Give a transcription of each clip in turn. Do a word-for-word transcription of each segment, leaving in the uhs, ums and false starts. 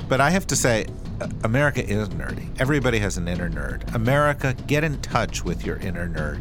But I have to say, America is nerdy. Everybody has an inner nerd. America, get in touch with your inner nerd.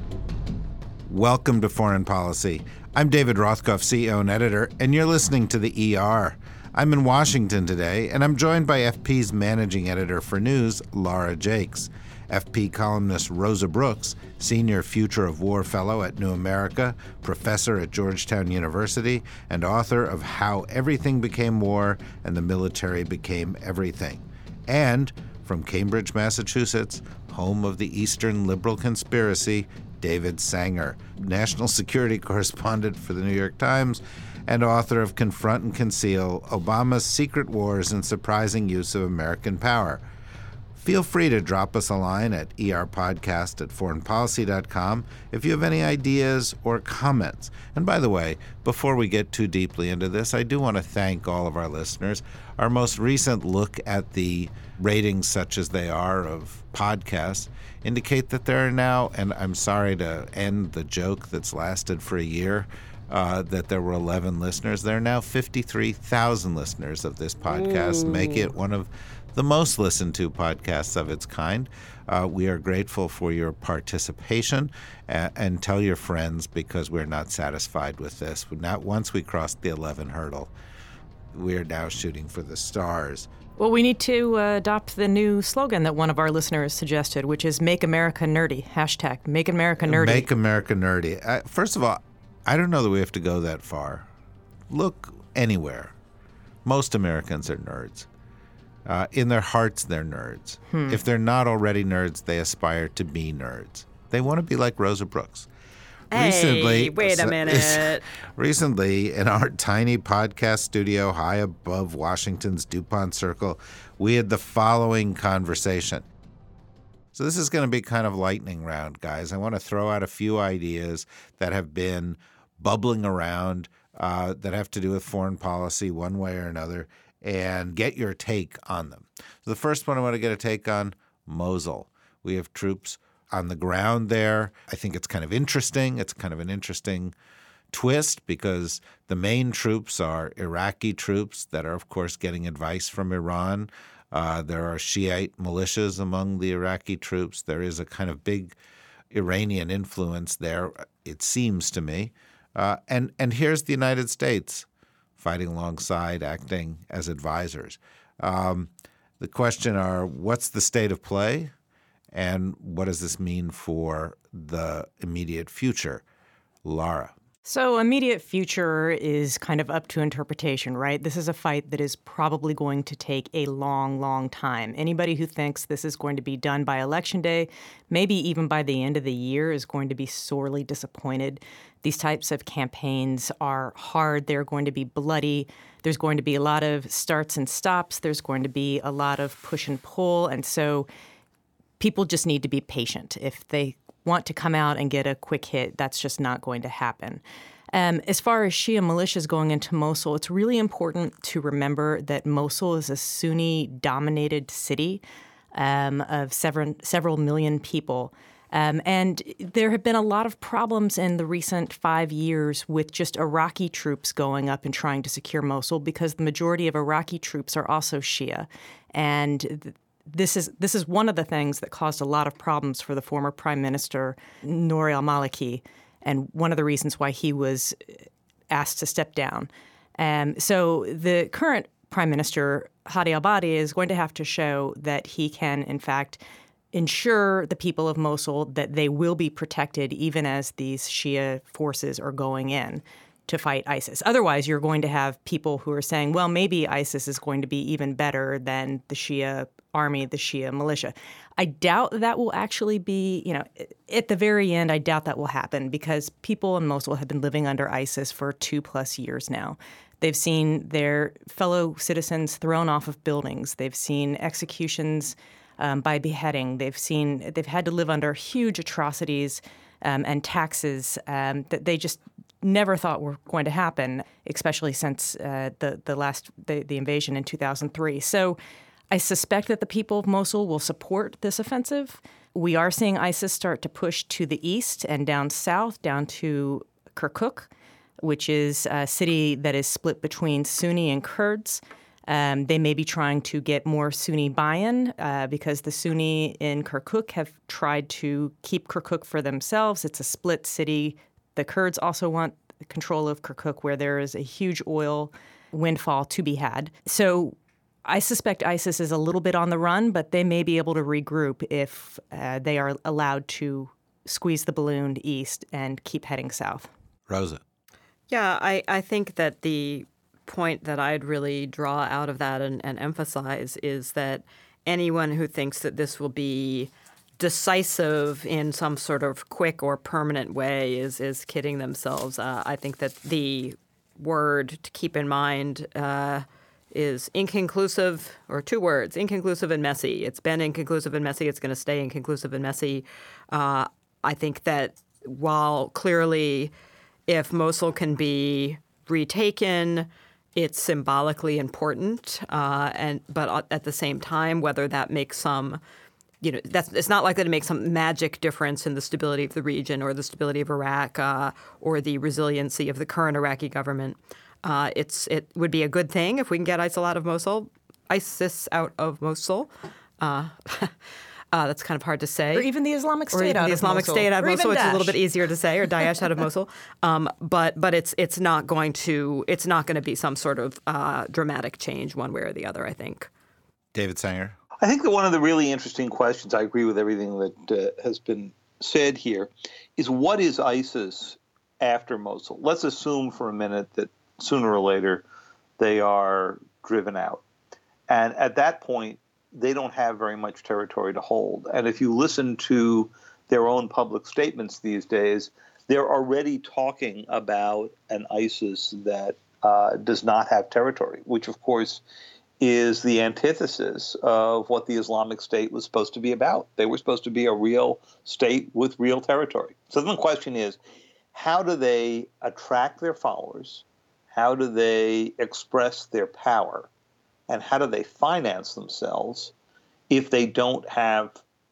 Welcome to Foreign Policy. I'm David Rothkopf, C E O and editor, and you're listening to the E R. I'm in Washington today, and I'm joined by F P's managing editor for news, Laura Jakes, F P columnist Rosa Brooks, senior Future of War fellow at New America, professor at Georgetown University, and author of How Everything Became War and the Military Became Everything. And from Cambridge, Massachusetts, home of the Eastern Liberal Conspiracy, David Sanger, national security correspondent for the New York Times and author of Confront and Conceal, Obama's Secret Wars and Surprising Use of American Power. Feel free to drop us a line at erpodcast at foreign policy dot com if you have any ideas or comments. And by the way, before we get too deeply into this, I do want to thank all of our listeners. Our most recent look at the ratings, such as they are, of podcasts indicate that there are now, and I'm sorry to end the joke that's lasted for a year, uh, that there were eleven listeners. There are now fifty-three thousand listeners of this podcast, make it one of the most listened to podcasts of its kind. Uh, we are grateful for your participation, and, and tell your friends, because we're not satisfied with this. Not once we crossed the eleven hurdle, we are now shooting for the stars. Well, we need to uh, adopt the new slogan that one of our listeners suggested, which is Make America Nerdy. Hashtag Make America Nerdy. Make America Nerdy. Uh, first of all, I don't know that we have to go that far. Look anywhere. Most Americans are nerds. Uh, in their hearts, they're nerds. Hmm. If they're not already nerds, they aspire to be nerds. They want to be like Rosa Brooks. Hey, recently, wait a minute. Recently, in our tiny podcast studio high above Washington's DuPont Circle, we had the following conversation. So this is going to be kind of lightning round, guys. I want to throw out a few ideas that have been bubbling around uh, that have to do with foreign policy one way or another, and get your take on them. So the first one I want to get a take on, Mosul. We have troops on the ground there. I think it's kind of interesting. It's kind of an interesting twist because the main troops are Iraqi troops that are, of course, getting advice from Iran. Uh, there are Shiite militias among the Iraqi troops. There is a kind of big Iranian influence there, it seems to me. Uh, and, and here's the United States fighting alongside, acting as advisors. Um, the question are, what's the state of play, and what does this mean for the immediate future? Laura. So immediate future is kind of up to interpretation, right? This is a fight that is probably going to take a long, long time. Anybody who thinks this is going to be done by Election Day, maybe even by the end of the year, is going to be sorely disappointed. These types of campaigns are hard. They're going to be bloody. There's going to be a lot of starts and stops. There's going to be a lot of push and pull. And so people just need to be patient. If they want to come out and get a quick hit, that's just not going to happen. Um, as far as Shia militias going into Mosul, it's really important to remember that Mosul is a Sunni-dominated city um, of several, several million people. Um, and there have been a lot of problems in the recent five years with just Iraqi troops going up and trying to secure Mosul because the majority of Iraqi troops are also Shia. And th- This is this is one of the things that caused a lot of problems for the former Prime Minister, Nouri al-Maliki, and one of the reasons why he was asked to step down. Um, so the current Prime Minister, Hadi al-Abadi, is going to have to show that he can, in fact, ensure the people of Mosul that they will be protected even as these Shia forces are going in to fight ISIS. Otherwise, you're going to have people who are saying, well, maybe ISIS is going to be even better than the Shia army, the Shia militia. I doubt that will actually be, you know, at the very end, I doubt that will happen because people in Mosul have been living under ISIS for two plus years now. They've seen their fellow citizens thrown off of buildings. They've seen executions um, by beheading. They've seen, they've had to live under huge atrocities um, and taxes um, that they just never thought were going to happen, especially since uh, the the last the, the invasion in two thousand three. So I suspect that the people of Mosul will support this offensive. We are seeing ISIS start to push to the east and down south, down to Kirkuk, which is a city that is split between Sunni and Kurds. Um, they may be trying to get more Sunni buy-in uh, because the Sunni in Kirkuk have tried to keep Kirkuk for themselves. It's a split city. The Kurds also want control of Kirkuk, where there is a huge oil windfall to be had. So I suspect ISIS is a little bit on the run, but they may be able to regroup if uh, they are allowed to squeeze the balloon east and keep heading south. Rosa. Yeah, I, I think that the point that I'd really draw out of that and, and emphasize is that anyone who thinks that this will be decisive in some sort of quick or permanent way is is kidding themselves. Uh, I think that the word to keep in mind uh, is inconclusive, or two words, inconclusive and messy. It's been inconclusive and messy. It's going to stay inconclusive and messy. Uh, I think that while clearly if Mosul can be retaken, it's symbolically important, uh, and but at the same time, whether that makes some, you know, that's it's not likely to make some magic difference in the stability of the region or the stability of Iraq uh, or the resiliency of the current Iraqi government. Uh, it's it would be a good thing if we can get ISIL out of Mosul, ISIS out of Mosul. Uh, Uh, that's kind of hard to say. Or even the Islamic State or even out the of Islamic Mosul. State out of Or Mosul. even It's a little Daesh. bit easier to say, or Daesh out of Mosul. Um, but but it's it's not going to it's not going to be some sort of uh, dramatic change one way or the other, I think. David Sanger. I think that one of the really interesting questions, I agree with everything that uh, has been said here, is what is ISIS after Mosul? Let's assume for a minute that sooner or later they are driven out. And at that point, they don't have very much territory to hold. And if you listen to their own public statements these days, they're already talking about an ISIS that uh, does not have territory, which, of course, is the antithesis of what the Islamic State was supposed to be about. They were supposed to be a real state with real territory. So then the question is, how do they attract their followers? How do they express their power? And how do they finance themselves if they don't have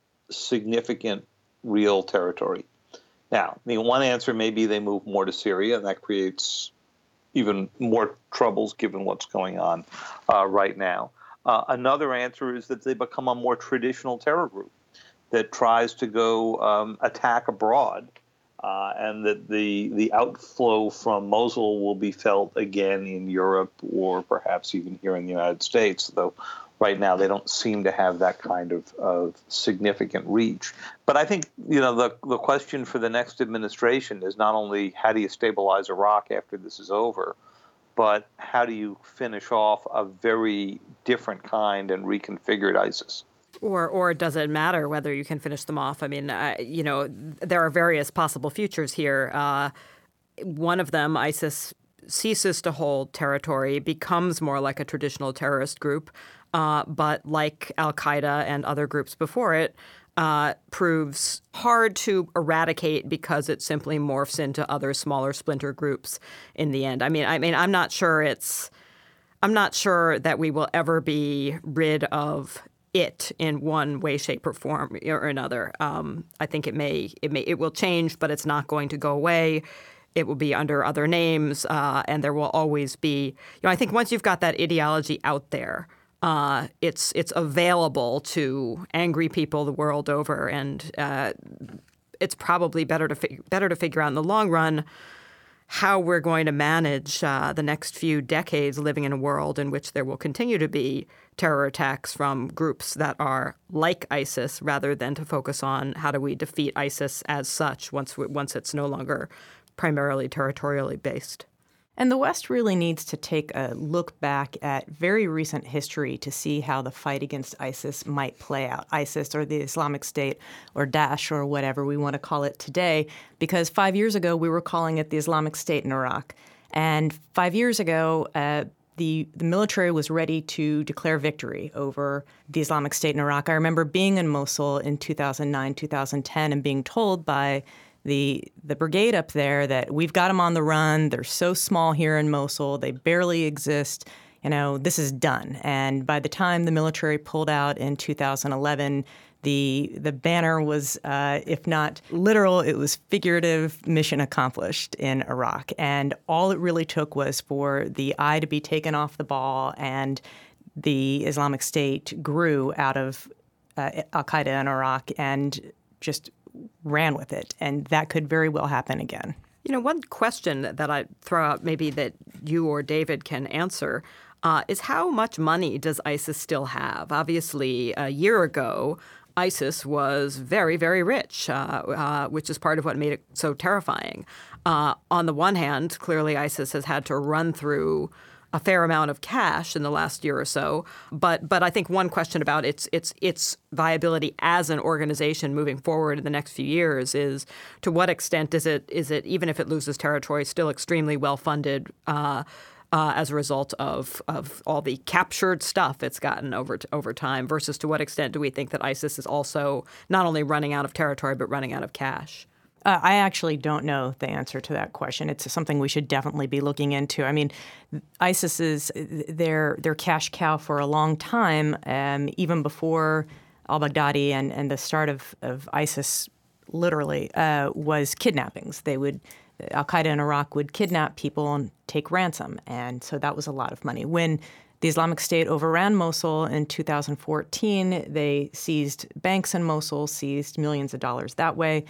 significant real territory? Now, I mean, one answer may be they move more to Syria, and that creates even more troubles given what's going on uh, right now. Uh, another answer is that they become a more traditional terror group that tries to go um, attack abroad, uh, and that the the outflow from Mosul will be felt again in Europe or perhaps even here in the United States, though right now they don't seem to have that kind of, of significant reach. But I think, you know, the, the question for the next administration is not only how do you stabilize Iraq after this is over, but how do you finish off a very different kind and reconfigured ISIS? Or or does it matter whether you can finish them off? I mean, uh, you know, there are various possible futures here. Uh, one of them, ISIS ceases to hold territory, becomes more like a traditional terrorist group, uh, but like al-Qaeda and other groups before it, uh, proves hard to eradicate because it simply morphs into other smaller splinter groups in the end. I mean, I mean, I'm not sure it's, I'm not sure that we will ever be rid of it in one way, shape, or form or another. Um, I think it may, it may, it will change, but it's not going to go away. It will be under other names, uh, and there will always be. You know, I think once you've got that ideology out there, uh, it's it's available to angry people the world over, and uh, it's probably better to fig- better to figure out in the long run how we're going to manage uh, the next few decades living in a world in which there will continue to be terror attacks from groups that are like ISIS, rather than to focus on how do we defeat ISIS as such once once it's no longer primarily territorially based. And the West really needs to take a look back at very recent history to see how the fight against ISIS might play out. ISIS or the Islamic State or Daesh or whatever we want to call it today, because five years ago we were calling it the Islamic State in Iraq. And five years ago, uh, the, the military was ready to declare victory over the Islamic State in Iraq. I remember being in Mosul in two thousand nine, two thousand ten and being told by the the brigade up there that we've got them on the run. They're so small here in Mosul. They barely exist. You know, this is done. And by the time the military pulled out in two thousand eleven, the the banner was, uh, if not literal, it was figurative, mission accomplished in Iraq. And all it really took was for the eye to be taken off the ball and the Islamic State grew out of uh, al-Qaeda in Iraq and just ran with it. And that could very well happen again. You know, one question that I'd throw out maybe that you or David can answer uh, is how much money does ISIS still have? Obviously, a year ago, ISIS was very, very rich, uh, uh, which is part of what made it so terrifying. Uh, on the one hand, clearly ISIS has had to run through a fair amount of cash in the last year or so. But but I think one question about its its its viability as an organization moving forward in the next few years is to what extent is it is it even if it loses territory still extremely well funded uh, uh, as a result of of all the captured stuff it's gotten over t- over time versus to what extent do we think that ISIS is also not only running out of territory but running out of cash? Uh, I actually don't know the answer to that question. It's something we should definitely be looking into. I mean, ISIS is their their cash cow for a long time, um, even before al-Baghdadi and, and the start of, of ISIS, literally, uh, was kidnappings. They would al-Qaeda in Iraq would kidnap people and take ransom, and so that was a lot of money. When the Islamic State overran Mosul in two thousand fourteen, they seized banks in Mosul, seized millions of dollars that way.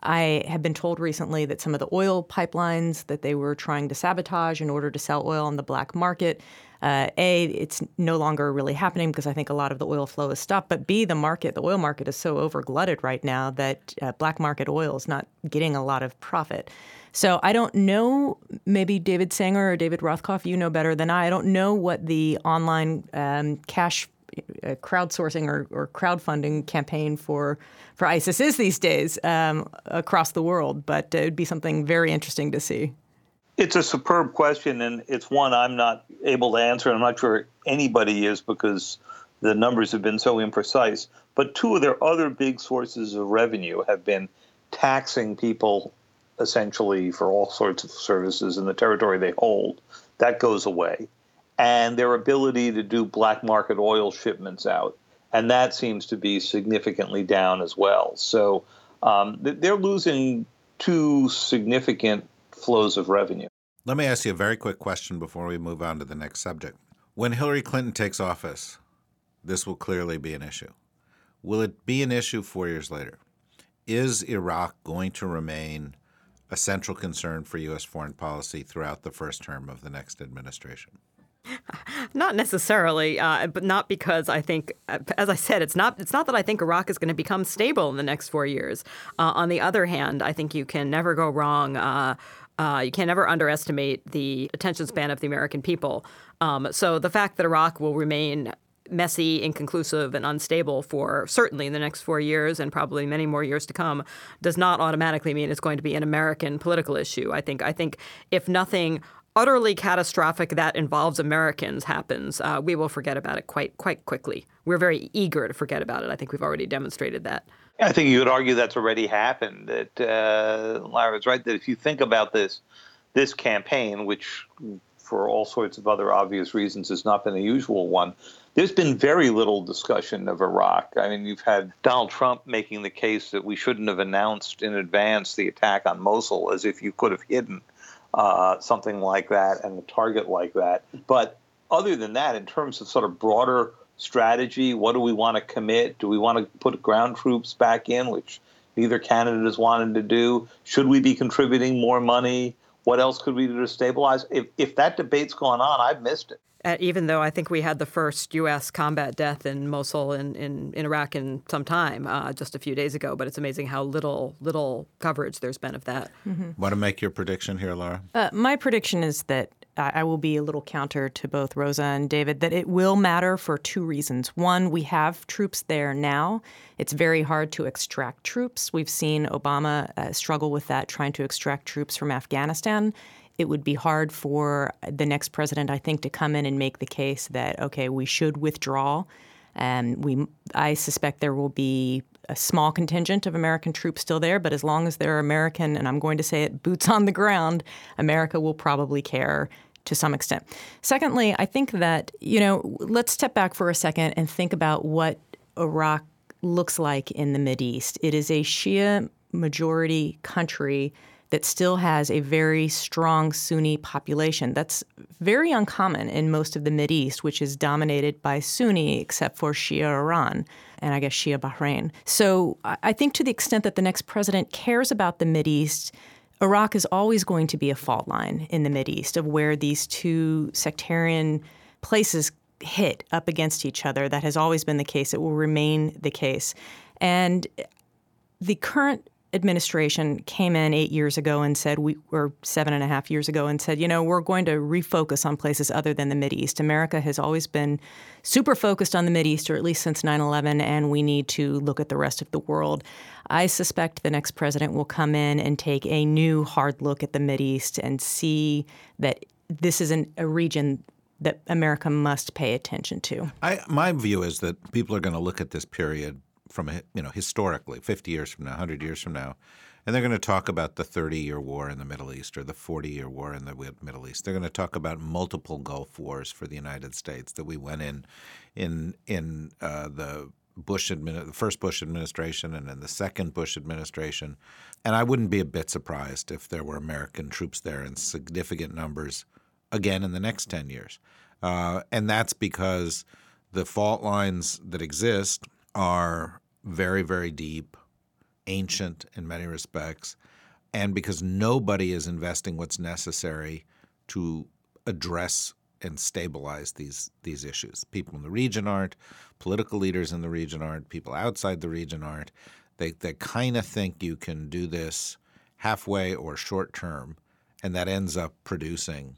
I have been told recently that some of the oil pipelines that they were trying to sabotage in order to sell oil on the black market, uh, A, it's no longer really happening because I think a lot of the oil flow has stopped. But B, the market, the oil market is so overglutted right now that uh, black market oil is not getting a lot of profit. So I don't know, maybe David Sanger or David Rothkopf, you know better than I. I don't know what the online um, cash uh, crowdsourcing or, or crowdfunding campaign for for ISIS is these days um, across the world, but it would be something very interesting to see. It's a superb question, and it's one I'm not able to answer, and I'm not sure anybody is because the numbers have been so imprecise. But two of their other big sources of revenue have been taxing people essentially for all sorts of services in the territory they hold. That goes away. And their ability to do black market oil shipments out. And that seems to be significantly down as well. So um, they're losing two significant flows of revenue. Let me ask you a very quick question before we move on to the next subject. When Hillary Clinton takes office, this will clearly be an issue. Will it be an issue four years later? Is Iraq going to remain a central concern for U S foreign policy throughout the first term of the next administration? Not necessarily, uh, but not because I think, as I said, it's not it's not that I think Iraq is going to become stable in the next four years. Uh, on the other hand, I think you can never go wrong. Uh, uh, you can never underestimate the attention span of the American people. Um, so the fact that Iraq will remain messy, inconclusive, and unstable for certainly in the next four years and probably many more years to come does not automatically mean it's going to be an American political issue. I think I think if nothing utterly catastrophic that involves Americans happens, uh, we will forget about it quite quite quickly. We're very eager to forget about it. I think we've already demonstrated that. I think you would argue that's already happened. That uh, Lyra's right, that if you think about this, this campaign, which for all sorts of other obvious reasons has not been a usual one, there's been very little discussion of Iraq. I mean, you've had Donald Trump making the case that we shouldn't have announced in advance the attack on Mosul, as if you could have hidden Uh, something like that and a target like that. But other than that, in terms of sort of broader strategy, what do we want to commit? Do we want to put ground troops back in, which neither candidate has wanted to do? Should we be contributing more money? What else could we do to stabilize? If, if that debate's gone on, I've missed it. Uh, even though I think we had the first U S combat death in Mosul in, in, in Iraq in some time, uh, just a few days ago. But it's amazing how little little coverage there's been of that. Mm-hmm. Want to make your prediction here, Laura? Uh, my prediction is that I will be a little counter to both Rosa and David, that it will matter for two reasons. One, we have troops there now. It's very hard to extract troops. We've seen Obama uh, struggle with that, trying to extract troops from Afghanistan. It would be hard for the next president, I think, to come in and make the case that, okay, we should withdraw. And we, I suspect there will be a small contingent of American troops still there, but as long as they're American, and I'm going to say it, boots on the ground, America will probably care to some extent. Secondly, I think that, you know, let's step back for a second and think about what Iraq looks like in the Mideast. It is a Shia majority country that still has a very strong Sunni population. That's very uncommon in most of the Mideast, which is dominated by Sunni, except for Shia Iran and I guess Shia Bahrain. So I think to the extent that the next president cares about the Mideast, Iraq is always going to be a fault line in the Mideast of where these two sectarian places hit up against each other. That has always been the case. It will remain the case. And the current administration came in eight years ago and said, we or seven and a half years ago and said, you know, we're going to refocus on places other than the Mideast. America has always been super focused on the Mideast, or at least since nine eleven, and we need to look at the rest of the world. I suspect the next president will come in and take a new hard look at the Mideast and see that this is an, a region that America must pay attention to. I, my view is that people are going to look at this period from, you know, historically, fifty years from now, one hundred years from now, and they're going to talk about the thirty-year war in the Middle East or the forty-year war in the Middle East. They're going to talk about multiple Gulf wars for the United States that we went in in in uh, the Bush admin- the first Bush administration and in the second Bush administration. And I wouldn't be a bit surprised if there were American troops there in significant numbers again in the next ten years. Uh, and that's because the fault lines that exist are very, very deep, ancient in many respects, and because nobody is investing what's necessary to address and stabilize these these issues. People in the region aren't, political leaders in the region aren't, people outside the region aren't. They they kind of think you can do this halfway or short term, and that ends up producing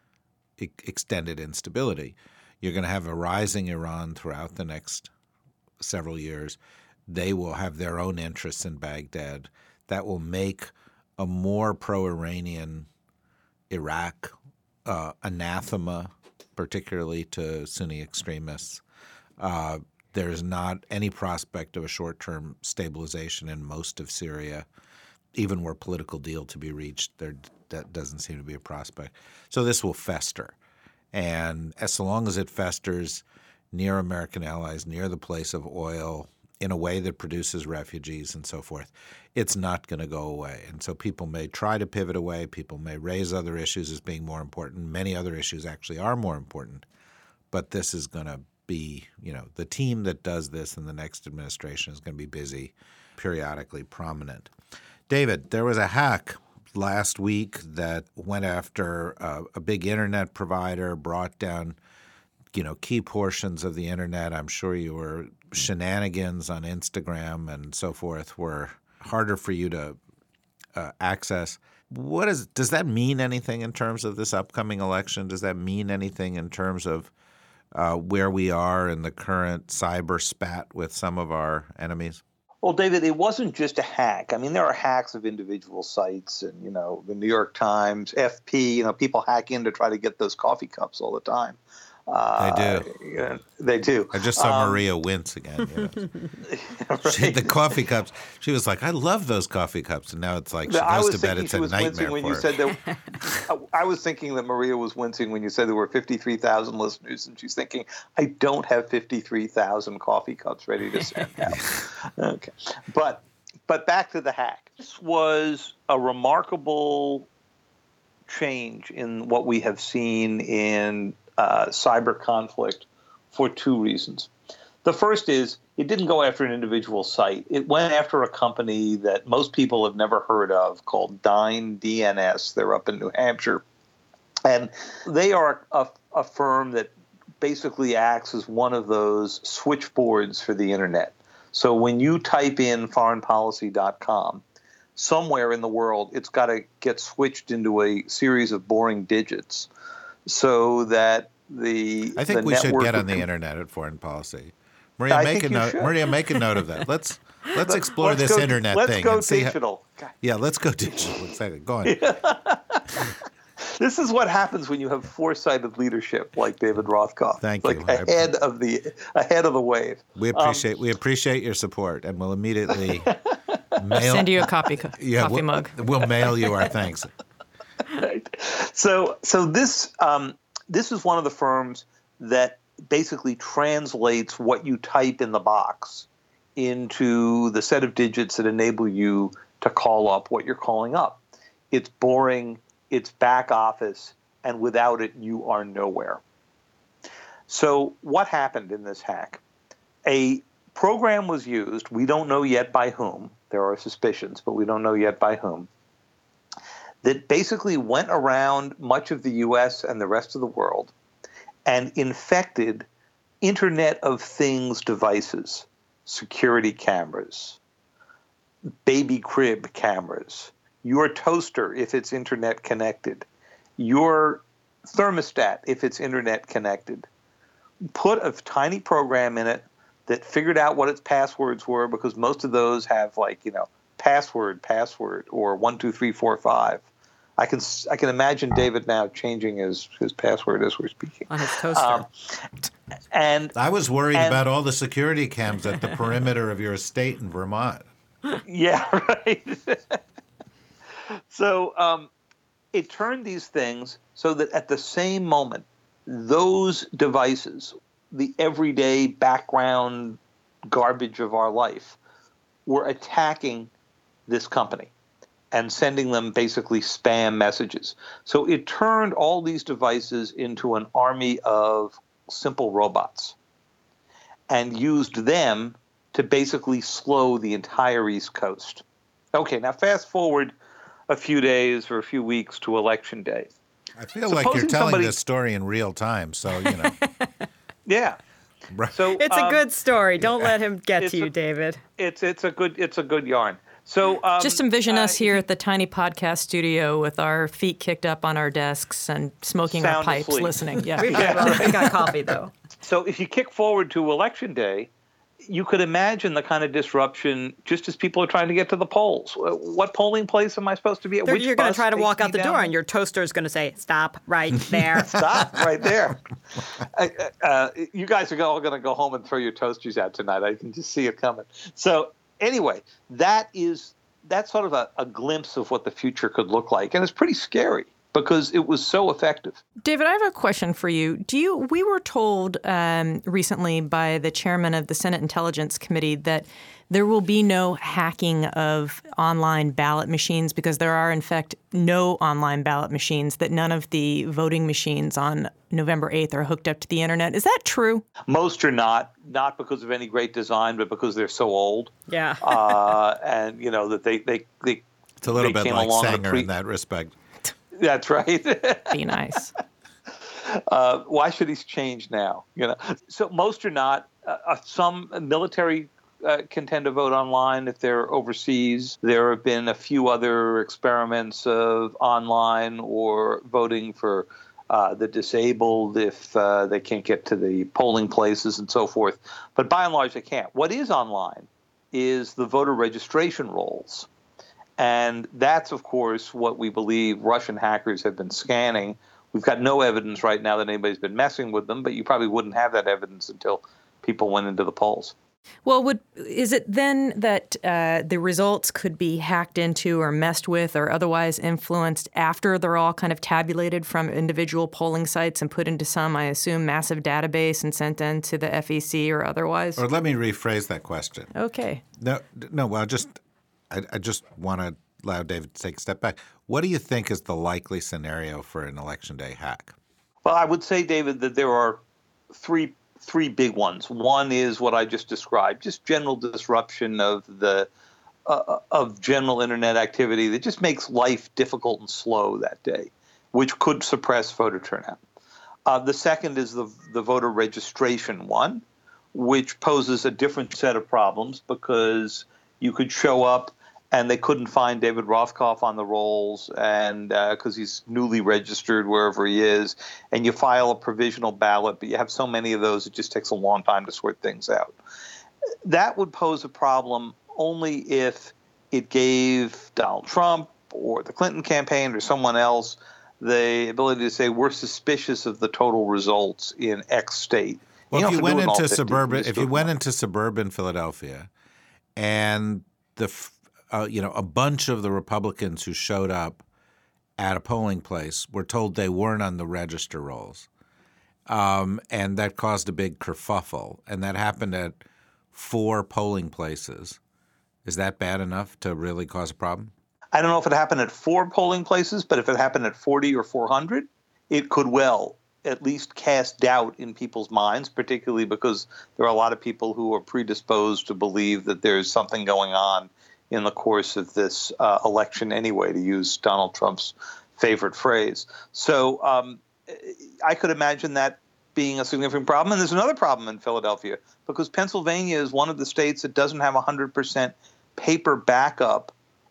e- extended instability. You're going to have a rising Iran throughout the next several years. They will have their own interests in Baghdad. That will make a more pro-Iranian Iraq uh, anathema, particularly to Sunni extremists. Uh, there's not any prospect of a short-term stabilization in most of Syria. Even were a political deal to be reached, there that doesn't seem to be a prospect. So this will fester. And as long as it festers near American allies, near the place of oil, in a way that produces refugees and so forth, it's not going to go away. And so people may try to pivot away. People may raise other issues as being more important. Many other issues actually are more important. But this is going to be, you know, the team that does this in the next administration is going to be busy, periodically prominent. David, there was a hack last week that went after a, a big internet provider, brought down you know, key portions of the internet. I'm sure you were shenanigans on Instagram and so forth were harder for you to uh, access. What is, does that mean anything in terms of this upcoming election? Does that mean anything in terms of uh, where we are in the current cyber spat with some of our enemies? Well, David, it wasn't just a hack. I mean, there are hacks of individual sites and, you know, the New York Times, F P, you know, people hack in to try to get those coffee cups all the time. Uh, they do. You know, they do. I just saw um, Maria wince again. You know. Right. She, the coffee cups. She was like, "I love those coffee cups," and now it's like she goes to bed. It's a nightmare when for you her. Said that, I was thinking that Maria was wincing when you said there were fifty-three thousand listeners, and she's thinking, "I don't have fifty-three thousand coffee cups ready to send out." Okay, but but back to the hack. This was a remarkable change in what we have seen in Uh, cyber conflict for two reasons. The first is it didn't go after an individual site. It went after a company that most people have never heard of called Dyn D N S. They're up in New Hampshire. And they are a, a firm that basically acts as one of those switchboards for the internet. So when you type in foreign policy dot com, somewhere in the world, it's got to get switched into a series of boring digits. So that the I think the we should get on the com- internet at Foreign Policy. Maria, I make a think you note. should. Maria, make a note of that. Let's let's explore let's this go, internet let's thing. Go and see digital. How, yeah, let's go digital. Exactly. Go on. This is what happens when you have foresighted leadership like David Rothkopf. Thank like you. Ahead of the ahead of the wave. We appreciate um, we appreciate your support, and we'll immediately mail send you a copy co- yeah, coffee we'll, mug. We'll mail you our thanks. Right. So so this. Um, This is one of the firms that basically translates what you type in the box into the set of digits that enable you to call up what you're calling up. it's boring, it's back office, and without it, you are nowhere. So what happened in this hack? A program was used, we don't know yet by whom, there are suspicions, but we don't know yet by whom, that basically went around much of the U S and the rest of the world and infected Internet of Things devices, security cameras, baby crib cameras, your toaster if it's internet connected, your thermostat if it's internet connected. Put a tiny program in it that figured out what its passwords were, because most of those have, like, you know, password, password, or one, two, three, four, five. I can I can imagine David now changing his, his password as we're speaking. On his toaster. Um, and I was worried and, about all the security cams at the perimeter of your estate in Vermont. Yeah, right. So um, it turned these things so that at the same moment, those devices, the everyday background garbage of our life, were attacking this company and sending them basically spam messages. So it turned all these devices into an army of simple robots and used them to basically slow the entire East Coast. Okay, now fast forward a few days or a few weeks to Election Day. I feel Supposing like you're telling somebody... this story in real time, so, you know. Yeah. So it's um, a good story. Don't let him get to you, a, David. It's it's a good it's a good yarn. So um, just envision uh, us here at the tiny podcast studio with our feet kicked up on our desks and smoking our pipes, asleep. listening. Yeah, we yeah. got coffee though. So if you kick forward to Election Day, you could imagine the kind of disruption just as people are trying to get to the polls. What polling place am I supposed to be at? They're, Which you're going to try to walk out the down? door, and your toaster is going to say, "Stop right there." Stop right there. uh, uh, you guys are all going to go home and throw your toasters out tonight. I can just see it coming. So anyway, that is that's sort of a, a glimpse of what the future could look like, and it's pretty scary because it was so effective. David, I have a question for you. Do you? We were told um, recently by the chairman of the Senate Intelligence Committee that there will be no hacking of online ballot machines because there are, in fact, no online ballot machines, that none of the voting machines on November eighth are hooked up to the internet. Is that true? Most are not, not because of any great design, but because they're so old. Yeah. uh, and, you know, that they, they, they It's a little they bit like Sanger pre- in that respect. That's right. Be nice. Uh, why should he change now? You know, so most are not. Uh, some military uh, can tend to vote online if they're overseas. There have been a few other experiments of online or voting for uh, the disabled if uh, they can't get to the polling places and so forth. But by and large, they can't. What is online is the voter registration rolls. And that's, of course, what we believe Russian hackers have been scanning. We've got no evidence right now that anybody's been messing with them, but you probably wouldn't have that evidence until people went into the polls. Well, would is it then that uh, the results could be hacked into or messed with or otherwise influenced after they're all kind of tabulated from individual polling sites and put into some, I assume, massive database and sent in to the F E C or otherwise? Or let me rephrase that question. Okay. No, no. Well, just I, I just want to allow David to take a step back. What do you think is the likely scenario for an Election Day hack? Well, I would say, David, that there are three three big ones. One is what I just described, just general disruption of the uh, of general internet activity that just makes life difficult and slow that day, which could suppress voter turnout. Uh, the second is the the voter registration one, which poses a different set of problems because you could show up and they couldn't find David Rothkopf on the rolls, and because uh, he's newly registered wherever he is, and you file a provisional ballot, but you have so many of those, it just takes a long time to sort things out. That would pose a problem only if it gave Donald Trump or the Clinton campaign or someone else the ability to say, we're suspicious of the total results in X state. Well, you if you went into suburban, fifty, if you went into suburban Philadelphia, and the uh, you know a bunch of the Republicans who showed up at a polling place were told they weren't on the register rolls, um, and that caused a big kerfuffle, and that happened at four polling places. Is that bad enough to really cause a problem? I don't know if it happened at four polling places, but if it happened at forty or four hundred, it could well at least cast doubt in people's minds, particularly because there are a lot of people who are predisposed to believe that there's something going on in the course of this uh, election anyway, to use Donald Trump's favorite phrase. So um, I could imagine that being a significant problem. And there's another problem in Philadelphia, because Pennsylvania is one of the states that doesn't have one hundred percent paper backup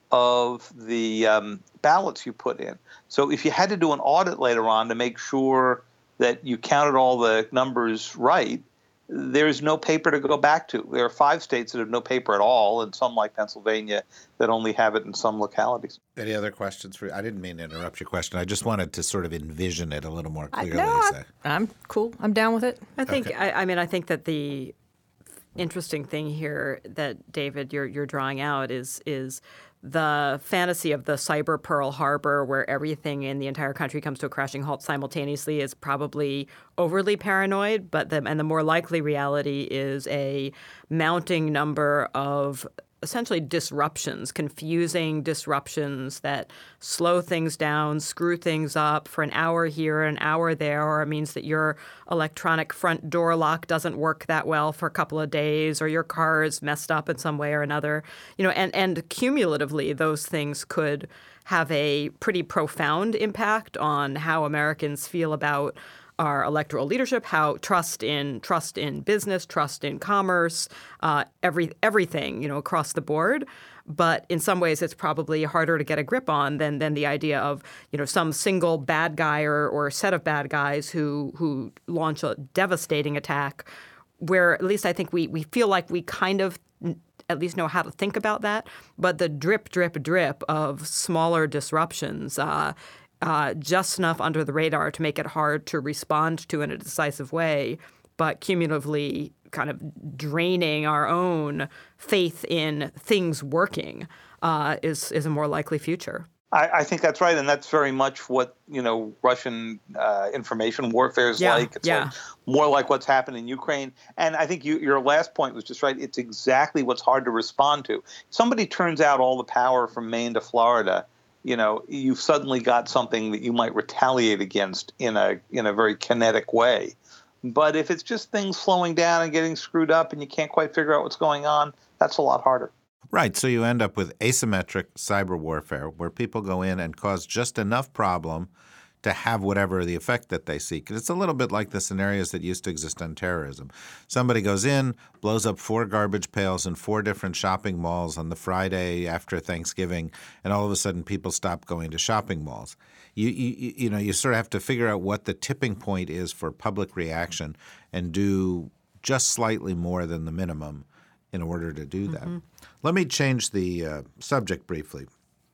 of the um, ballots you put in. So if you had to do an audit later on to make sure that you counted all the numbers right, there's no paper to go back to. There are five states that have no paper at all, and some, like Pennsylvania, that only have it in some localities. Any other questions for you? I didn't mean to interrupt your question. I just wanted to sort of envision it a little more clearly. I, no, I, I'm cool. I'm down with it. I think. Okay. I, I mean, I think that the interesting thing here that David you're you're drawing out is is the fantasy of the cyber Pearl Harbor, where everything in the entire country comes to a crashing halt simultaneously, is probably overly paranoid. But the, and the more likely reality is a mounting number of essentially disruptions, confusing disruptions that slow things down, screw things up for an hour here, an hour there, or it means that your electronic front door lock doesn't work that well for a couple of days, or your car is messed up in some way or another. You know, and, and cumulatively, those things could have a pretty profound impact on how Americans feel about our electoral leadership, how trust in trust in business, trust in commerce, uh, every everything, you know, across the board. But in some ways, it's probably harder to get a grip on than than the idea of, you know, some single bad guy or, or set of bad guys who who launch a devastating attack, where at least I think we we feel like we kind of at least know how to think about that. But the drip, drip, drip of smaller disruptions, uh, Uh, just enough under the radar to make it hard to respond to in a decisive way, but cumulatively kind of draining our own faith in things working uh, is is a more likely future. I, I think that's right, and that's very much what, you know, Russian uh, information warfare is yeah, like. It's yeah. like more like what's happened in Ukraine. And I think you, your last point was just right. It's exactly what's hard to respond to. Somebody turns out all the power from Maine to Florida. You know, you've suddenly got something that you might retaliate against in a in a very kinetic way. But if it's just things slowing down and getting screwed up and you can't quite figure out what's going on, that's a lot harder. Right. So you end up with asymmetric cyber warfare, where people go in and cause just enough problem to have whatever the effect that they seek. It's a little bit like the scenarios that used to exist on terrorism. Somebody goes in, blows up four garbage pails in four different shopping malls on the Friday after Thanksgiving, and all of a sudden people stop going to shopping malls. You, you, you know, you sort of have to figure out what the tipping point is for public reaction and do just slightly more than the minimum in order to do that. Mm-hmm. Let me change the uh, subject briefly.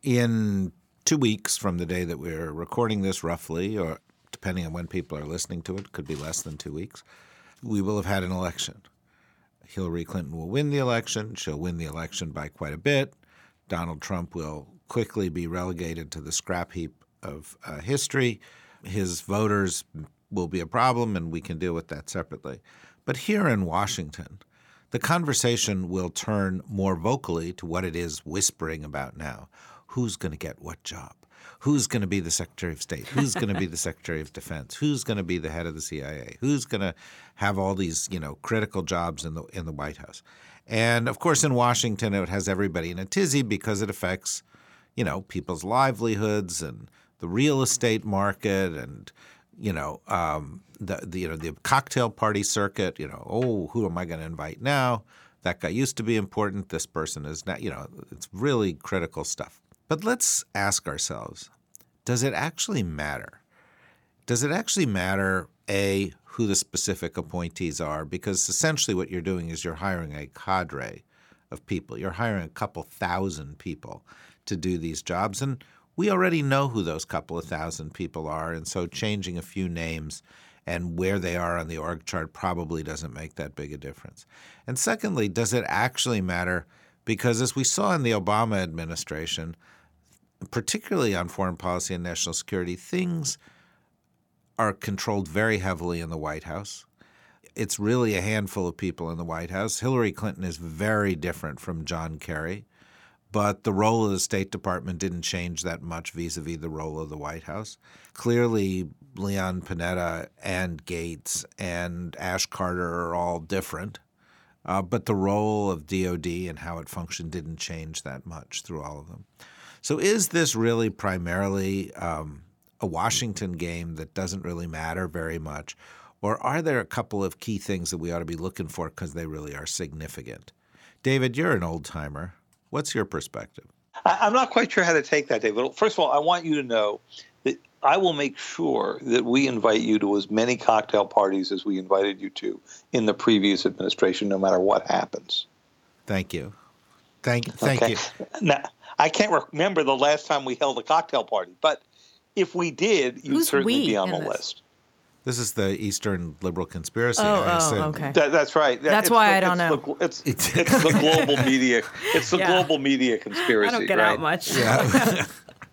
In two weeks from the day that we're recording this, roughly, or depending on when people are listening to it, could be less than two weeks, we will have had an election. Hillary Clinton will win the election. She'll win the election by quite a bit. Donald Trump will quickly be relegated to the scrap heap of uh, history. His voters will be a problem, and we can deal with that separately. But here in Washington, the conversation will turn more vocally to what it is whispering about now. Who's going to get what job? Who's going to be the Secretary of State? Who's going to be the Secretary of Defense? Who's going to be the head of the C I A? Who's going to have all these, you know, critical jobs in the in the White House? And of course, in Washington, it has everybody in a tizzy because it affects, you know, people's livelihoods and the real estate market and, you know, um, the, the you know the cocktail party circuit. You know, oh, who am I going to invite now? That guy used to be important. This person is not. You know, it's really critical stuff. But let's ask ourselves, does it actually matter? Does it actually matter, A, who the specific appointees are? Because essentially what you're doing is you're hiring a cadre of people. You're hiring a couple thousand people to do these jobs. And we already know who those couple of thousand people are. And so changing a few names and where they are on the org chart probably doesn't make that big a difference. And secondly, does it actually matter? Because as we saw in the Obama administration, particularly on foreign policy and national security, things are controlled very heavily in the White House. It's really a handful of people in the White House. Hillary Clinton is very different from John Kerry. but the role of the State Department didn't change that much vis-a-vis the role of the White House. Clearly, Leon Panetta and Gates and Ash Carter are all different, uh, but the role of D O D and how it functioned didn't change that much through all of them. So is this really primarily um, a Washington game that doesn't really matter very much, or are there a couple of key things that we ought to be looking for because they really are significant? David, you're an old-timer. What's your perspective? I'm not quite sure how to take that, David. First of all, I want you to know that I will make sure that we invite you to as many cocktail parties as we invited you to in the previous administration, no matter what happens. Thank you. Thank, thank okay. you. Now, I can't remember the last time we held a cocktail party, but if we did, you'd Who's certainly we be on the in this? list. This is the Eastern Liberal Conspiracy. Oh, I oh, assume. okay. That, that's right. That's It's why the, I don't it's know. The, it's, it's the global media. It's the Yeah. global media conspiracy. I don't get right? out much. Yeah.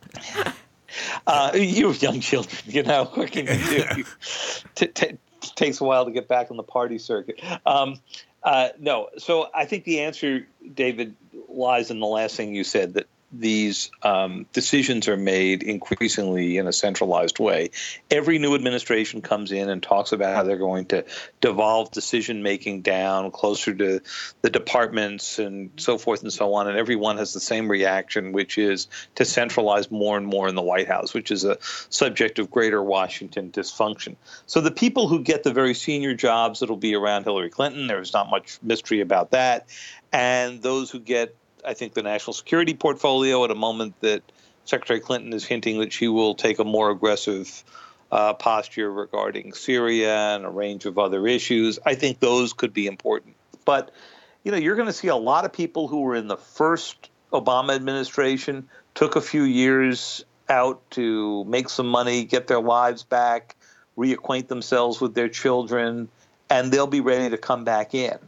Uh, you have young children, you know. What can you do? T- t- takes a while to get back on the party circuit. Um, uh, no, so I think the answer, David, lies in the last thing you said, that these um, decisions are made increasingly in a centralized way. Every new administration comes in and talks about how they're going to devolve decision-making down closer to the departments and so forth and so on, and everyone has the same reaction, which is to centralize more and more in the White House, which is a subject of greater Washington dysfunction. So the people who get the very senior jobs that'll be around Hillary Clinton, there's not much mystery about that, and those who get, I think, the national security portfolio at a moment that Secretary Clinton is hinting that she will take a more aggressive uh, posture regarding Syria and a range of other issues. I think those could be important. But, you know, you're going to see a lot of people who were in the first Obama administration, took a few years out to make some money, get their lives back, reacquaint themselves with their children, and they'll be ready to come back in.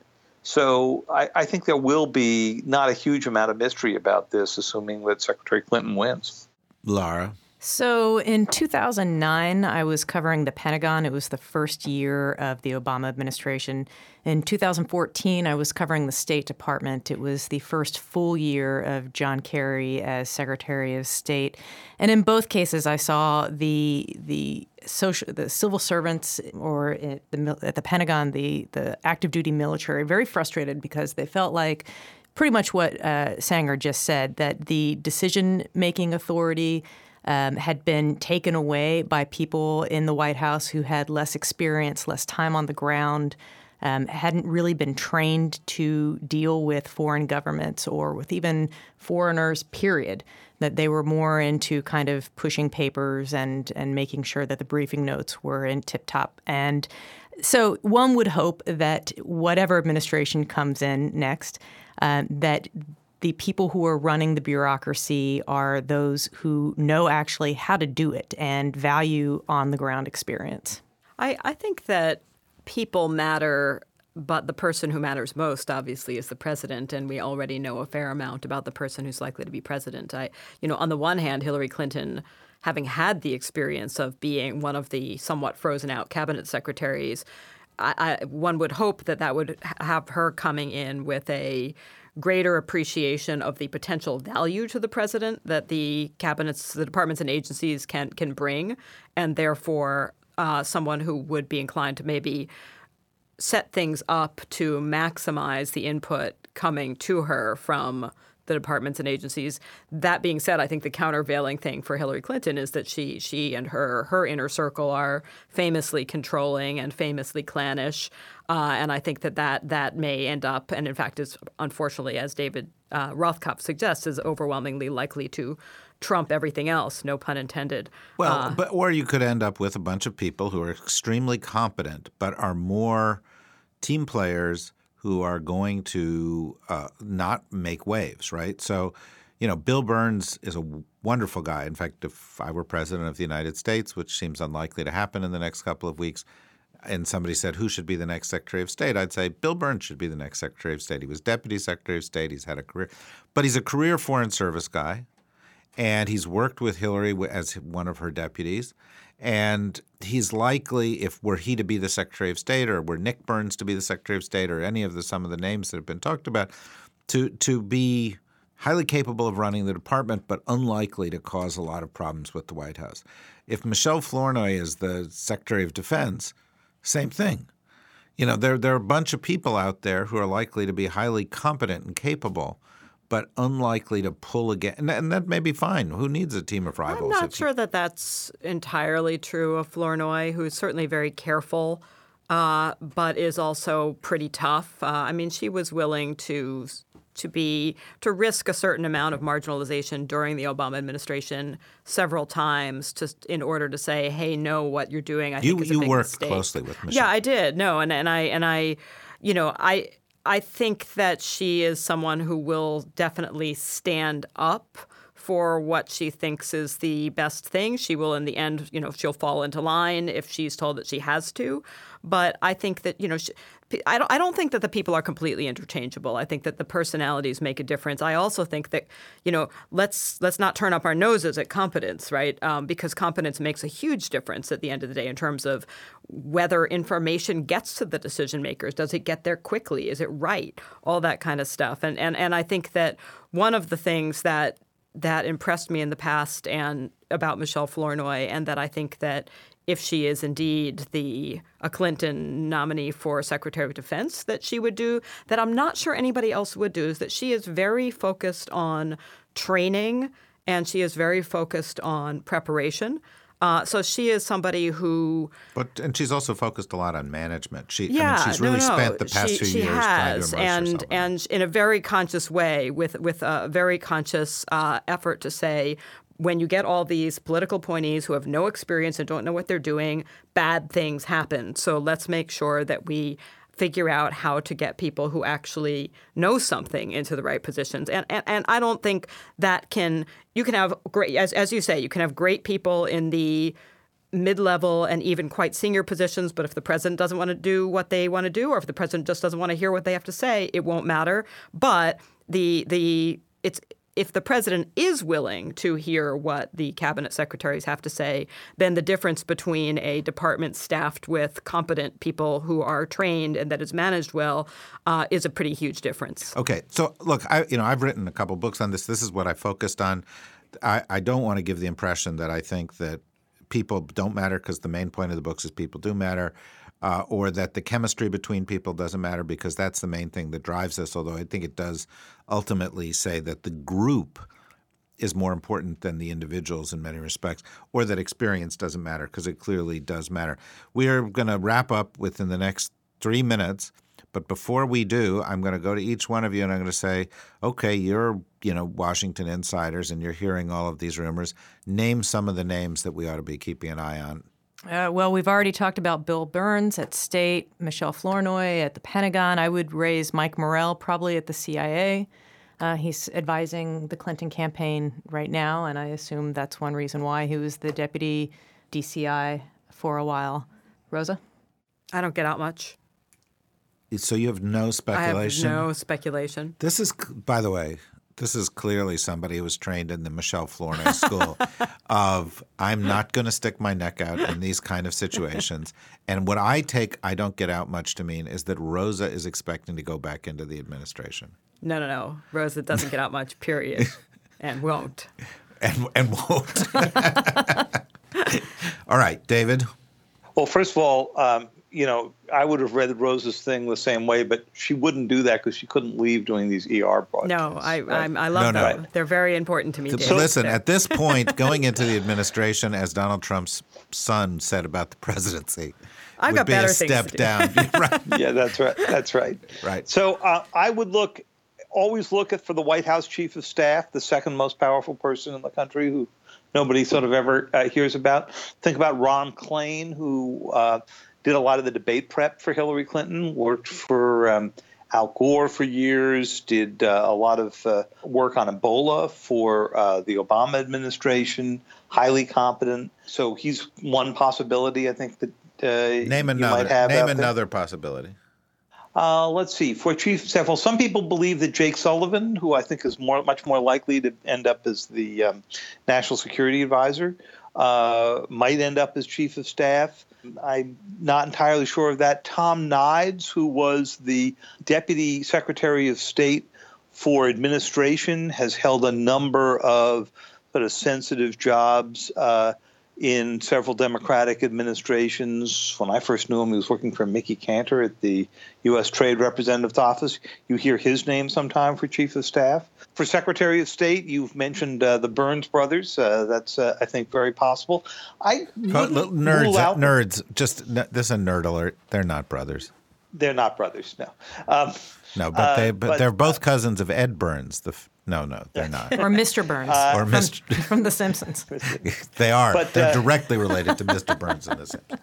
So I, I think there will be not a huge amount of mystery about this, assuming that Secretary Clinton wins. Lara. So in two thousand nine, I was covering the Pentagon. It was the first year of the Obama administration. In two thousand fourteen, I was covering the State Department. It was the first full year of John Kerry as Secretary of State. And in both cases, I saw the the social, the civil servants, or at the, at the Pentagon, the, the active duty military, very frustrated because they felt like pretty much what uh, Sanger just said, that the decision-making authority Um, had been taken away by people in the White House who had less experience, less time on the ground, um, hadn't really been trained to deal with foreign governments or with even foreigners, period, that they were more into kind of pushing papers and, and making sure that the briefing notes were in tip-top. And so one would hope that whatever administration comes in next, uh, that the people who are running the bureaucracy are those who know actually how to do it and value on-the-ground experience. I, I think that people matter, but the person who matters most, obviously, is the president, and we already know a fair amount about the person who's likely to be president. I, you know, on the one hand, Hillary Clinton, having had the experience of being one of the somewhat frozen-out cabinet secretaries, I, I, one would hope that that would have her coming in with a greater appreciation of the potential value to the president that the cabinets, the departments and agencies can can bring, and therefore uh, someone who would be inclined to maybe set things up to maximize the input coming to her from the departments and agencies. That being said, I think the countervailing thing for Hillary Clinton is that she she and her her inner circle are famously controlling and famously clannish. Uh, and I think that, that that may end up, and in fact is unfortunately, as David uh, Rothkopf suggests, is overwhelmingly likely to trump everything else, no pun intended. Well, uh, but or you could end up with a bunch of people who are extremely competent but are more team players who are going to uh, not make waves, right? So, you know, Bill Burns is a wonderful guy. In fact, if I were president of the United States, which seems unlikely to happen in the next couple of weeks, and somebody said, who should be the next Secretary of State? I'd say Bill Burns should be the next Secretary of State. He was Deputy Secretary of State. He's had a career. But he's a career Foreign Service guy, and he's worked with Hillary as one of her deputies. And he's likely, if were he to be the Secretary of State, or were Nick Burns to be the Secretary of State, or any of the some of the names that have been talked about, to to be highly capable of running the department, but unlikely to cause a lot of problems with the White House. If Michelle Flournoy is the Secretary of Defense, same thing. You know, there, there are a bunch of people out there who are likely to be highly competent and capable, but unlikely to pull again. And, and that may be fine. Who needs a team of rivals? I'm not sure you... that that's entirely true of Flournoy, who's certainly very careful, uh, but is also pretty tough. Uh, I mean, she was willing to to be to risk a certain amount of marginalization during the Obama administration several times to in order to say, hey, no, what you're doing, I you, think is a you big worked mistake. closely with Michelle. Yeah, I did. No, and, and I and I, you know, I I think that she is someone who will definitely stand up for what she thinks is the best thing. She will, in the end, you know, she'll fall into line if she's told that she has to. But I think that, you know, she, I don't, I don't think that the people are completely interchangeable. I think that the personalities make a difference. I also think that, you know, let's let's not turn up our noses at competence, right? Um, because competence makes a huge difference at the end of the day in terms of whether information gets to the decision makers. Does it get there quickly? Is it right? All that kind of stuff. And and and I think that one of the things that that impressed me in the past and about Michelle Flournoy, and that I think that if she is indeed the a Clinton nominee for Secretary of Defense, that she would do, that I'm not sure anybody else would do, is that she is very focused on training and she is very focused on preparation. Uh, so she is somebody who, but and she's also focused a lot on management. She, yeah, I mean, she's really no, no. spent the past she, few she years has, trying to immerse and herself in and in a very conscious way, with with a very conscious uh, effort to say, when you get all these political appointees who have no experience and don't know what they're doing, bad things happen. So let's make sure that we figure out how to get people who actually know something into the right positions. And and, and I don't think that can – you can have great – as as you say, you can have great people in the mid-level and even quite senior positions, but if the president doesn't want to do what they want to do, or if the president just doesn't want to hear what they have to say, it won't matter. But the the it's – if the president is willing to hear what the cabinet secretaries have to say, then the difference between a department staffed with competent people who are trained and that is managed well uh, is a pretty huge difference. Okay. So, look, I, you know, I've written a couple books on this. This is what I focused on. I, I don't want to give the impression that I think that people don't matter, because the main point of the books is people do matter. Uh, or that the chemistry between people doesn't matter, because that's the main thing that drives us, although I think it does ultimately say that the group is more important than the individuals in many respects, or that experience doesn't matter, because it clearly does matter. We are going to wrap up within the next three minutes, but before we do, I'm going to go to each one of you and I'm going to say, okay, you're you know Washington insiders and you're hearing all of these rumors. Name some of the names that we ought to be keeping an eye on. Uh, well, we've already talked about Bill Burns at State, Michelle Flournoy at the Pentagon. I would raise Mike Morrell probably at the C I A. Uh, he's advising the Clinton campaign right now, and I assume that's one reason why he was the deputy D C I for a while. Rosa? I don't get out much. So you have no speculation? I have no speculation. This is, by the way, this is clearly somebody who was trained in the Michelle Flournoy school of I'm not going to stick my neck out in these kind of situations. And what I take I don't get out much to mean is that Rosa is expecting to go back into the administration. No, no, no. Rosa doesn't get out much, period, and won't. And, and won't. All right, David. Well, first of all, um, you know, I would have read Rosa's thing the same way, but she wouldn't do that because she couldn't leave doing these E R broadcasts. No, I right? I'm, I love no, them. no. They're very important to me. So listen, at this point, going into the administration, as Donald Trump's son said about the presidency, I've would got be better a step things to down. Right. Yeah, that's right. That's right. Right. So uh, I would look, always look at for the White House chief of staff, the second most powerful person in the country who nobody sort of ever uh, hears about. Think about Ron Klain, who uh, did a lot of the debate prep for Hillary Clinton, worked for um, Al Gore for years, did uh, a lot of uh, work on Ebola for uh, the Obama administration, highly competent. So he's one possibility, I think, that uh, name you another, might have Name out another there. possibility. Uh, let's see. For chief of staff, well, some people believe that Jake Sullivan, who I think is more, much more likely to end up as the um, national security advisor, uh, might end up as chief of staff. I'm not entirely sure of that. Tom Nides, who was the deputy secretary of state for administration, has held a number of sort of sensitive jobs uh, in several Democratic administrations. When I first knew him, he was working for Mickey Cantor at the U S Trade Representative's office. You hear his name sometime for Chief of Staff. For Secretary of State, you've mentioned uh, the Burns brothers. Uh, that's, uh, I think, very possible. I oh, nerds, rule out nerds. Just this is a nerd alert. They're not brothers. They're not brothers. No. Um, no, but they, but, uh, but they're both cousins of Ed Burns. The no, no, they're not. Or Mister Burns. Uh, or Mister From, from The Simpsons. They are. But, they're uh, directly related to Mister Burns in The Simpsons.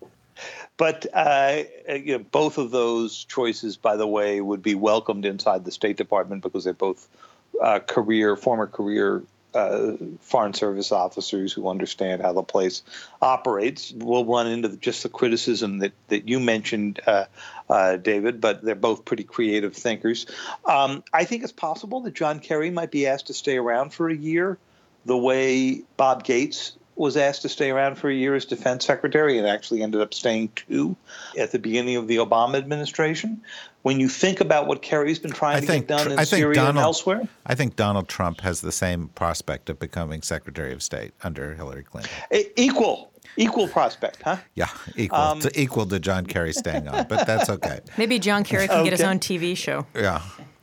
But uh, you know, both of those choices, by the way, would be welcomed inside the State Department because they're both uh, career, former career uh, Foreign Service officers who understand how the place operates. We'll run into the, just the criticism that, that you mentioned, uh, uh, David, but they're both pretty creative thinkers. Um, I think it's possible that John Kerry might be asked to stay around for a year the way Bob Gates was asked to stay around for a year as defense secretary and actually ended up staying two at the beginning of the Obama administration. When you think about what Kerry's been trying I to think, get done in I think Syria Donald, and elsewhere. I think Donald Trump has the same prospect of becoming Secretary of State under Hillary Clinton. Equal, equal prospect, huh? Yeah, equal um, to equal to John Kerry staying on, but that's okay. Maybe John Kerry can okay. get his own T V show. Yeah.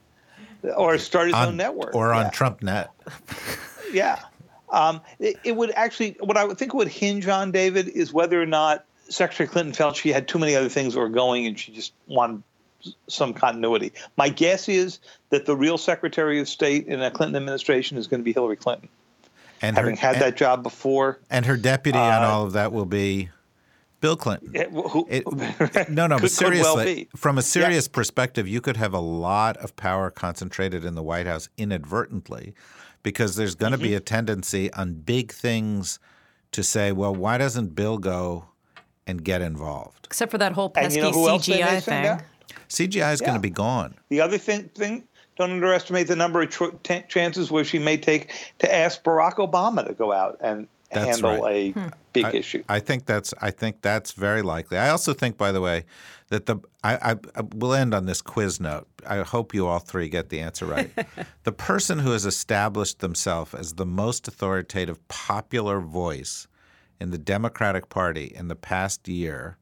Or start his on, own network. Or on yeah. TrumpNet. Yeah. Um, it, it would actually, what I would think would hinge on, David, is whether or not Secretary Clinton felt she had too many other things that were going and she just wanted some continuity. My guess is that the real Secretary of State in a Clinton administration is going to be Hillary Clinton. And having her, had and, that job before. And her deputy uh, on all of that will be Bill Clinton. It, who, it, no, no, could, but seriously, well from a serious yeah. perspective, you could have a lot of power concentrated in the White House inadvertently, because there's going to mm-hmm. be a tendency on big things to say, well, why doesn't Bill go and get involved? Except for that whole pesky you know C G I thing. Out? C G I is yeah. going to be gone. The other thing, thing, don't underestimate the number of tr- t- chances where she may take to ask Barack Obama to go out and that's handle right. a hmm. big I, issue. I think that's I think that's very likely. I also think, by the way, that the I, I, I will end on this quiz note. I hope you all three get the answer right. The person who has established themselves as the most authoritative popular voice in the Democratic Party in the past year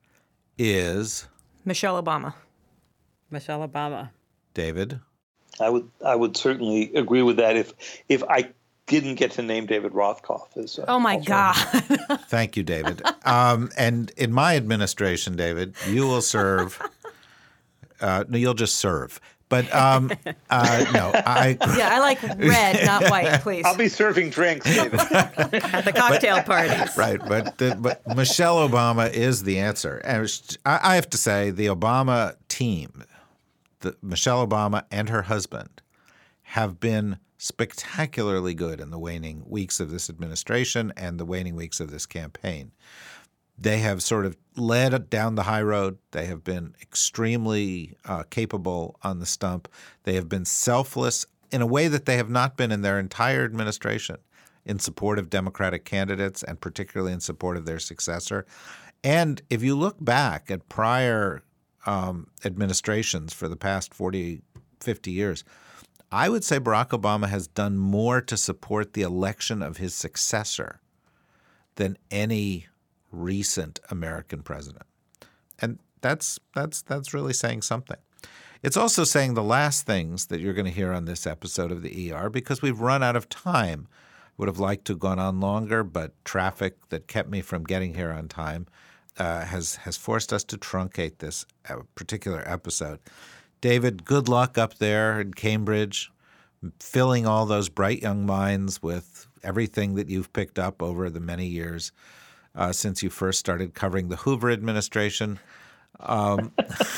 is Michelle Obama. Michelle Obama. David? I would I would certainly agree with that if if I didn't get to name David Rothkopf as uh, oh my God. Thank you, David. Um, and in my administration, David, you will serve. Uh, no, you'll just serve. But um, uh, no, I. Yeah, I like red, not white, please. I'll be serving drinks, David. At the cocktail but, parties. Right, but the, but Michelle Obama is the answer, and I, I have to say the Obama team, the, Michelle Obama and her husband, have been spectacularly good in the waning weeks of this administration and the waning weeks of this campaign. They have sort of led down the high road. They have been extremely uh, capable on the stump. They have been selfless in a way that they have not been in their entire administration in support of Democratic candidates and particularly in support of their successor. And if you look back at prior um, administrations for the past forty, fifty years, I would say Barack Obama has done more to support the election of his successor than any recent American president. And that's that's that's really saying something. It's also saying the last things that you're going to hear on this episode of the E R because we've run out of time. Would have liked to have gone on longer, but traffic that kept me from getting here on time uh, has has forced us to truncate this particular episode. David, good luck up there in Cambridge, filling all those bright young minds with everything that you've picked up over the many years uh, since you first started covering the Hoover administration. Um,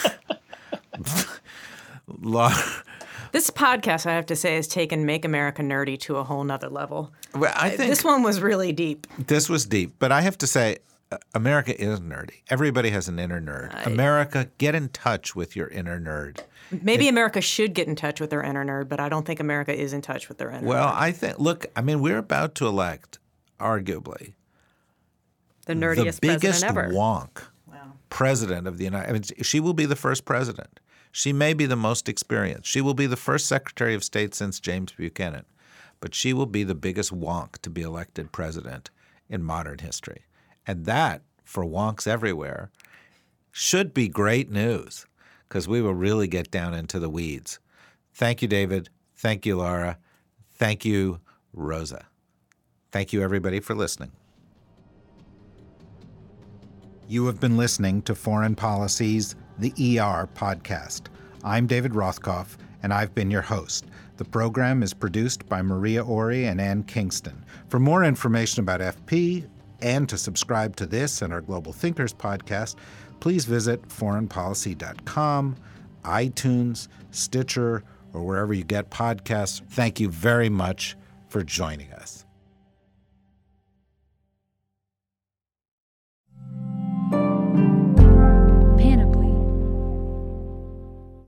law. This podcast, I have to say, has taken Make America Nerdy to a whole nother level. Well, I think this one was really deep. This was deep, but I have to say, America is nerdy. Everybody has an inner nerd. I, America, get in touch with your inner nerd. Maybe it, America should get in touch with their inner nerd, but I don't think America is in touch with their inner well, nerd. Well, I think, look, I mean, we're about to elect, arguably, the nerdiest the biggest president ever. wonk wow. president of the United States. I mean, she will be the first president. She may be the most experienced. She will be the first Secretary of State since James Buchanan, but she will be the biggest wonk to be elected president in modern history. And that, for wonks everywhere, should be great news, because we will really get down into the weeds. Thank you, David. Thank you, Laura. Thank you, Rosa. Thank you, everybody, for listening. You have been listening to Foreign Policy's The E R podcast. I'm David Rothkopf, and I've been your host. The program is produced by Maria Ori and Ann Kingston. For more information about F P and to subscribe to this and our Global Thinkers podcast, please visit foreign policy dot com, iTunes, Stitcher, or wherever you get podcasts. Thank you very much for joining us.